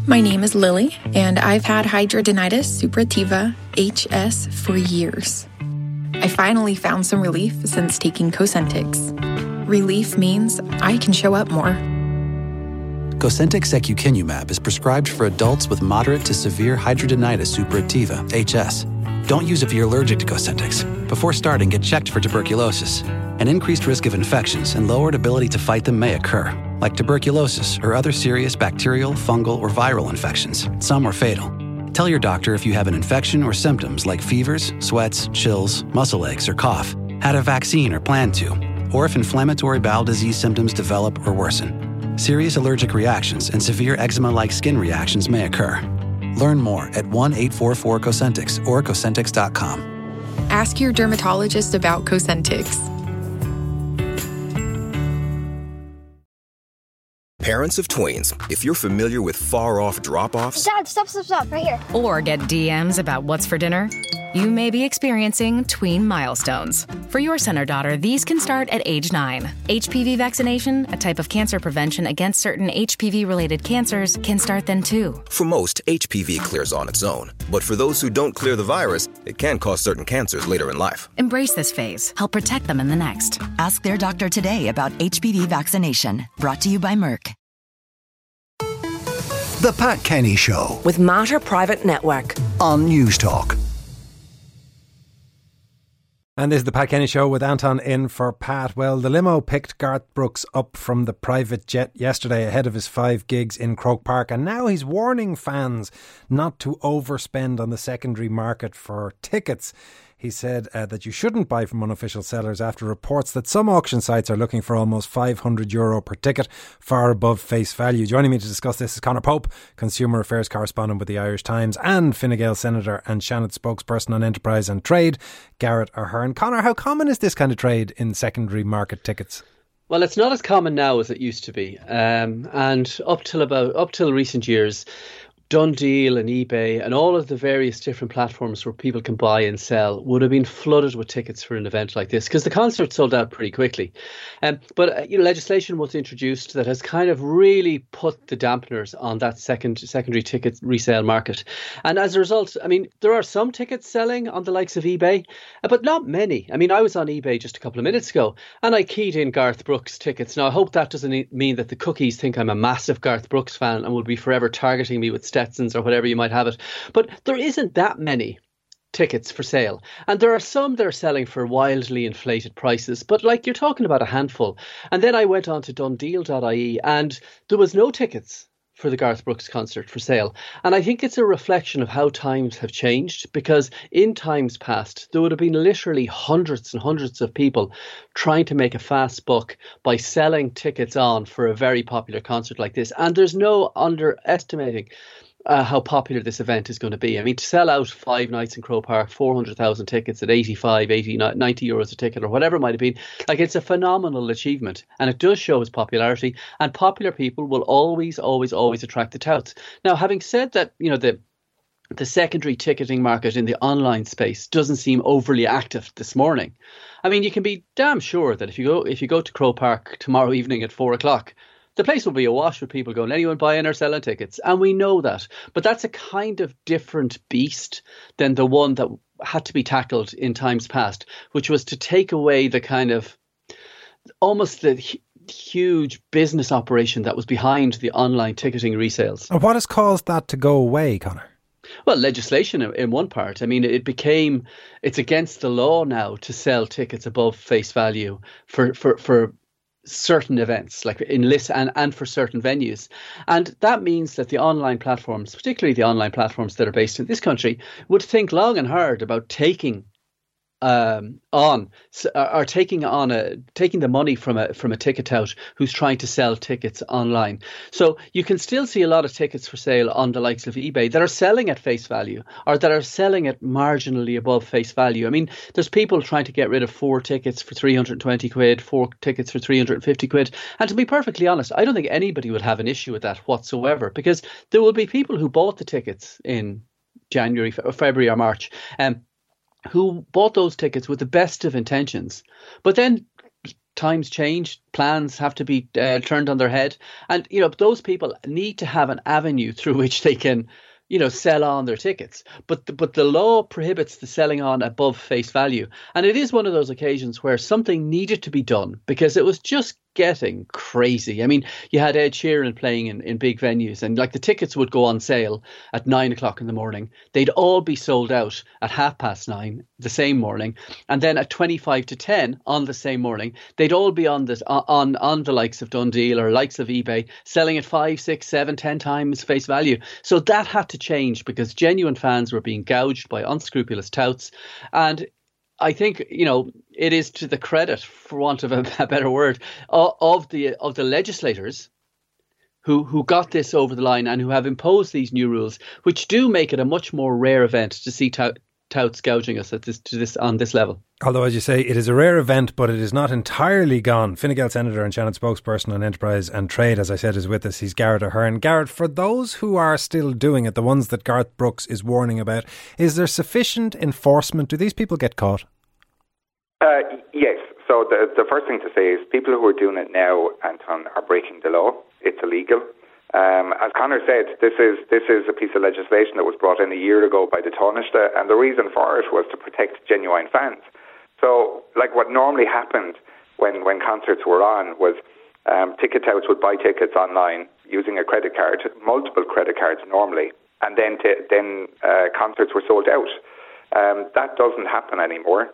My name is Lily, and I've had hidradenitis suppurativa, HS, for years. I finally found some relief since taking Cosentyx. Relief means I can show up more. Cosentyx secukinumab is prescribed for adults with moderate to severe hidradenitis suppurativa, HS. Don't use if you're allergic to Cosentyx. Before starting, get checked for tuberculosis. An increased risk of infections and lowered ability to fight them may occur, like tuberculosis or other serious bacterial, fungal, or viral infections. Some are fatal. Tell your doctor if you have an infection or symptoms like fevers, sweats, chills, muscle aches, or cough, had a vaccine or plan to, or if inflammatory bowel disease symptoms develop or worsen. Serious allergic reactions and severe eczema-like skin reactions may occur. Learn more at 1-844-COSENTYX or Cosentyx.com. Ask your dermatologist about Cosentyx. Parents of tweens, if you're familiar with far-off drop-offs... Dad, stop, right here. Or get DMs about what's for dinner, you may be experiencing tween milestones. For your son or daughter, these can start at age 9. HPV vaccination, a type of cancer prevention against certain HPV-related cancers, can start then too. For most, HPV clears on its own. But for those who don't clear the virus, it can cause certain cancers later in life. Embrace this phase. Help protect them in the next. Ask their doctor today about HPV vaccination. Brought to you by Merck. The Pat Kenny Show with Mater Private Network on News Talk. And this is the Pat Kenny Show with Anton in for Pat. Well, the limo picked Garth Brooks up from the private jet yesterday ahead of his 5 gigs in Croke Park, and now he's warning fans not to overspend on the secondary market for tickets. He said that you shouldn't buy from unofficial sellers after reports that some auction sites are looking for almost €500 per ticket, far above face value. Joining me to discuss this is Conor Pope, Consumer Affairs Correspondent with the Irish Times, and Fine Gael Senator and Shannon spokesperson on Enterprise and Trade, Garrett Ahern. Conor, how common is this kind of trade in secondary market tickets? Well, it's not as common now as it used to be. And up till recent years, DoneDeal and eBay and all of the various different platforms where people can buy and sell would have been flooded with tickets for an event like this because the concert sold out pretty quickly. But legislation was introduced that has kind of really put the dampeners on that secondary ticket resale market. And as a result, I mean, there are some tickets selling on the likes of eBay, but not many. I mean, I was on eBay just a couple of minutes ago and I keyed in Garth Brooks tickets. Now, I hope that doesn't mean that the cookies think I'm a massive Garth Brooks fan and will be forever targeting me with Stetsons or whatever you might have it. But there isn't that many tickets for sale. And there are some that are selling for wildly inflated prices, but like you're talking about a handful. And then I went on to donedeal.ie and there was no tickets for the Garth Brooks concert for sale. And I think it's a reflection of how times have changed, because in times past, there would have been literally hundreds and hundreds of people trying to make a fast buck by selling tickets on for a very popular concert like this. And there's no underestimating how popular this event is going to be. I mean, to sell out 5 nights in Croke Park, 400,000 tickets at 85, 80, 90 euros a ticket or whatever it might have been, like, it's a phenomenal achievement. And it does show its popularity, and popular people will always, always, always attract the touts. Now, having said that, you know, the secondary ticketing market in the online space doesn't seem overly active this morning. I mean, you can be damn sure that if you go to Croke Park tomorrow evening at 4:00, the place will be awash with people going, anyone buying or selling tickets? And we know that. But that's a kind of different beast than the one that had to be tackled in times past, which was to take away the kind of almost the huge business operation that was behind the online ticketing resales. And what has caused that to go away, Conor? Well, legislation in one part. I mean, it's against the law now to sell tickets above face value for certain events, like in lists and for certain venues. And that means that the online platforms, particularly the online platforms that are based in this country, would think long and hard about taking the money from a ticket tout who's trying to sell tickets online. So you can still see a lot of tickets for sale on the likes of eBay that are selling at face value or that are selling at marginally above face value. I mean, there's people trying to get rid of 4 tickets for 320 quid, 4 tickets for 350 quid. And to be perfectly honest, I don't think anybody would have an issue with that whatsoever, because there will be people who bought the tickets in January, February or March, who bought those tickets with the best of intentions, but then times change, plans have to be turned on their head, and those people need to have an avenue through which they can sell on their tickets. But the law prohibits the selling on above face value. And it is one of those occasions where something needed to be done because it was just getting crazy. I mean, you had Ed Sheeran playing in big venues, and like the tickets would go on sale at 9 o'clock in the morning. They'd all be sold out at 9:30 the same morning. And then at 25 to 10 on the same morning, they'd all be on the likes of DoneDeal or likes of eBay, selling at 5, 6, 7, 10 times face value. So that had to change because genuine fans were being gouged by unscrupulous touts. And I think, it is to the credit, for want of a better word, of the legislators who got this over the line and who have imposed these new rules, which do make it a much more rare event to see touts gouging us on this level. Although, as you say, it is a rare event, but it is not entirely gone. Fine Gael Senator and Shannon spokesperson on Enterprise and Trade, as I said, is with us. He's Garrett Ahern. Garrett, for those who are still doing it, the ones that Garth Brooks is warning about, is there sufficient enforcement? Do these people get caught? Yes. So the first thing to say is people who are doing it now, Anton, are breaking the law. It's illegal. As Conor said, this is a piece of legislation that was brought in a year ago by the Taoiseach, and the reason for it was to protect genuine fans. So, like what normally happened when concerts were on was ticket touts would buy tickets online using a credit card, multiple credit cards normally, and then concerts were sold out. That doesn't happen anymore.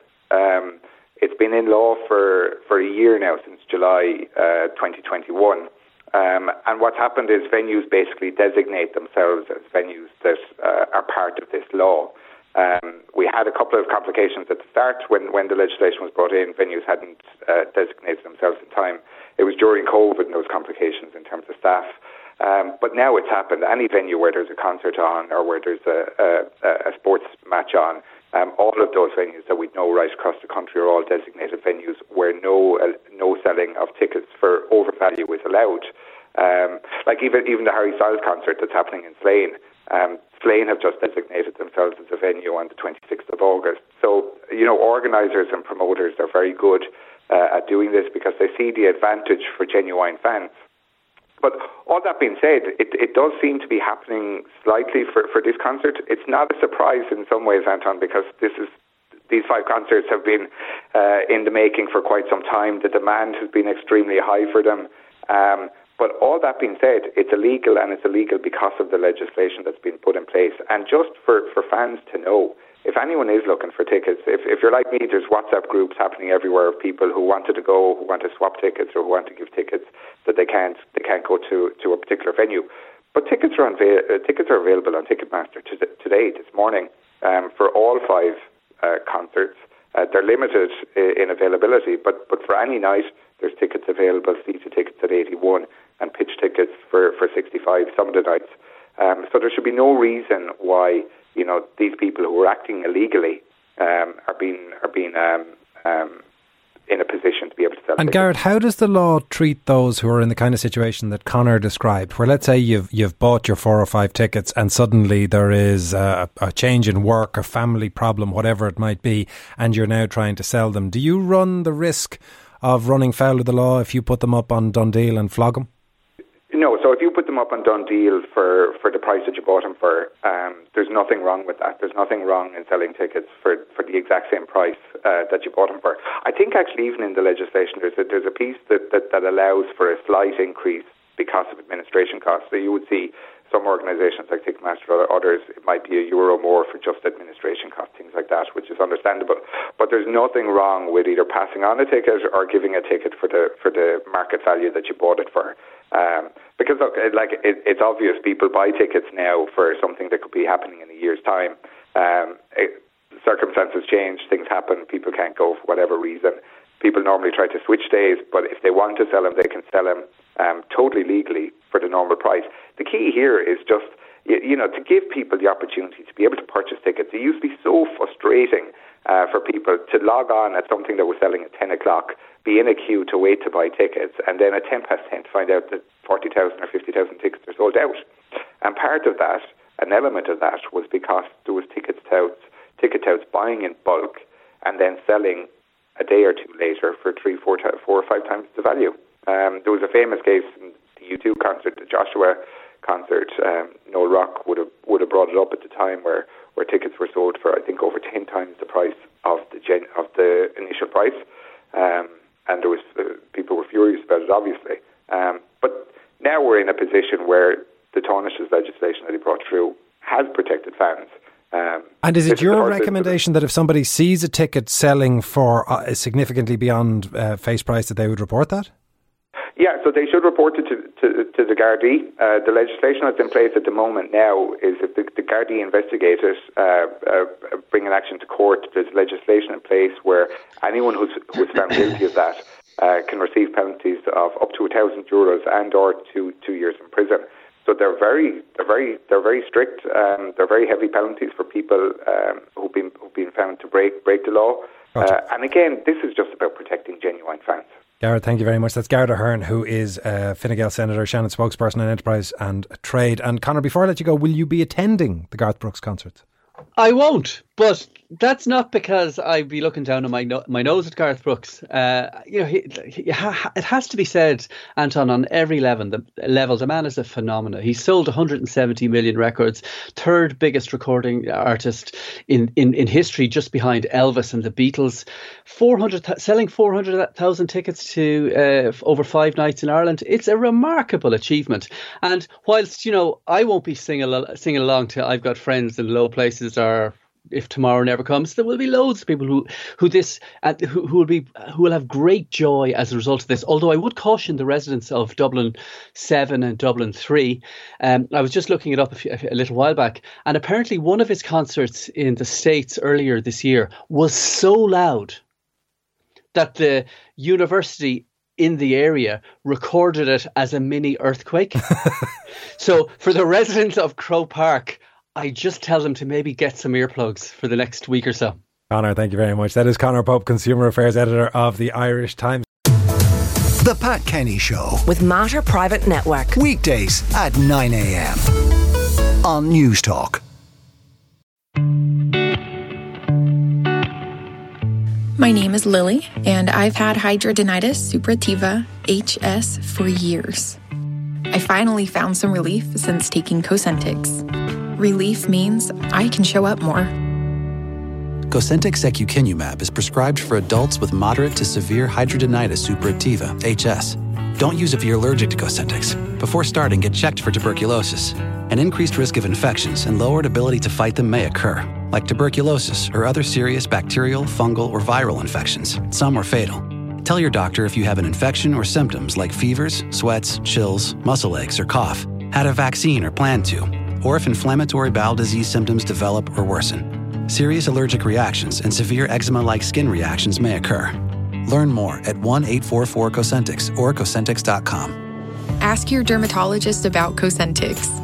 It's been in law for a year now, since July 2021. And what's happened is venues basically designate themselves as venues that are part of this law. We had a couple of complications at the start when the legislation was brought in. Venues hadn't designated themselves in time. It was during COVID and those complications in terms of staff. But now it's happened. Any venue where there's a concert on or where there's a sports match on, all of those venues that we know right across the country are all designated venues where no selling of tickets for overvalue is allowed. Like even the Harry Styles concert that's happening in Slane. Slane have just designated themselves as a venue on the 26th of August. So, organisers and promoters are very good at doing this because they see the advantage for genuine fans. But all that being said, it does seem to be happening slightly for this concert. It's not a surprise in some ways, Anton, because these 5 concerts have been in the making for quite some time. The demand has been extremely high for them. But all that being said, it's illegal, and it's illegal because of the legislation that's been put in place. And just for fans to know, if anyone is looking for tickets, if you're like me, there's WhatsApp groups happening everywhere of people who wanted to go, who want to swap tickets, or who want to give tickets that they can't go to a particular venue. But tickets are available on Ticketmaster today, this morning, for all 5 concerts. They're limited in availability, but for any night, there's tickets available, season tickets at 81 and pitch tickets for 65 some of the nights. So there should be no reason why these people who are acting illegally are being in a position to be able to sell. And tickets. Garrett, how does the law treat those who are in the kind of situation that Conor described, where let's say you've bought your 4 or 5 tickets and suddenly there is a change in work, a family problem, whatever it might be, and you're now trying to sell them? Do you run the risk of running foul of the law if you put them up on DoneDeal and flog them? No, so if you put them up on DoneDeal for the price that you bought them for, there's nothing wrong with that. There's nothing wrong in selling tickets for the exact same price that you bought them for. I think actually even in the legislation there's a piece that allows for a slight increase because of administration costs. So you would see some organisations like Ticketmaster or others, it might be €1 more for just administration costs, things like that, which is understandable. But there's nothing wrong with either passing on a ticket or giving a ticket for the market value that you bought it for. Because look, it's obvious people buy tickets now for something that could be happening in a year's time. Circumstances change, things happen, people can't go for whatever reason. People normally try to switch days, but if they want to sell them, they can sell them totally legally for the normal price. The key here is just, to give people the opportunity to be able to purchase tickets. It used to be so frustrating for people to log on at something that was selling at 10 o'clock, be in a queue to wait to buy tickets, and then at 10 past 10 to find out that 40,000 or 50,000 tickets are sold out. And part of that, an element of that, was because there was ticket touts buying in bulk and then selling a day or two later for 3, 4 or 5 times the value. There was a famous case in the U2 concert, the Joshua concert. Noel Rock would have brought it up at the time, where tickets were sold for, I think, over 10 times the price of the initial price, and there was people were furious about it, obviously. But now we're in a position where the Tánais's legislation that he brought through has protected fans. And is it your recommendation that if somebody sees a ticket selling for significantly beyond face price, that they would report that? Yeah, so they should report it to the Gardaí. The legislation that's in place at the moment now is if the Gardaí investigate it, bring an action to court, there's legislation in place where anyone who's found guilty of that can receive penalties of up to €1,000 and or 2 years in prison. So they're very strict. They're very heavy penalties for people who've been found to break the law. Gotcha. And again, this is just about protecting genuine fans. Gareth, thank you very much. That's Gareth Ahern, who is Fine Gael Senator, Shannon spokesperson in Enterprise and Trade. And Conor, before I let you go, will you be attending the Garth Brooks concert? I won't, but that's not because I'd be looking down on my nose at Garth Brooks. It has to be said, Anton, on every level, the man is a phenomenon. He sold 170 million records, third biggest recording artist in history, just behind Elvis and the Beatles. Selling 400,000 tickets to over 5 nights in Ireland. It's a remarkable achievement. And whilst I won't be singing along to "I've Got Friends in Low Places" or "If Tomorrow Never Comes," there will be loads of people who will have great joy as a result of this. Although I would caution the residents of Dublin 7 and Dublin 3. I was just looking it up a little while back, and apparently one of his concerts in the States earlier this year was so loud that the university in the area recorded it as a mini earthquake. So for the residents of Croke Park, I just tell them to maybe get some earplugs for the next week or so. Conor, thank you very much. That is Conor Pope, Consumer Affairs Editor of the Irish Times. The Pat Kenny Show with Mater Private Network. Weekdays at 9 a.m. on News Talk. My name is Lily, and I've had hidradenitis suppurativa, HS, for years. I finally found some relief since taking Cosentyx. Relief means I can show up more. Cosentyx secukinumab is prescribed for adults with moderate to severe hidradenitis suppurativa, HS. Don't use if you're allergic to Cosentyx. Before starting, get checked for tuberculosis. An increased risk of infections and lowered ability to fight them may occur, like tuberculosis or other serious bacterial, fungal, or viral infections. Some are fatal. Tell your doctor if you have an infection or symptoms like fevers, sweats, chills, muscle aches, or cough, had a vaccine or plan to, or if inflammatory bowel disease symptoms develop or worsen. Serious allergic reactions and severe eczema-like skin reactions may occur. Learn more at 1-844-COSENTYX or Cosentyx.com. Ask your dermatologist about Cosentyx.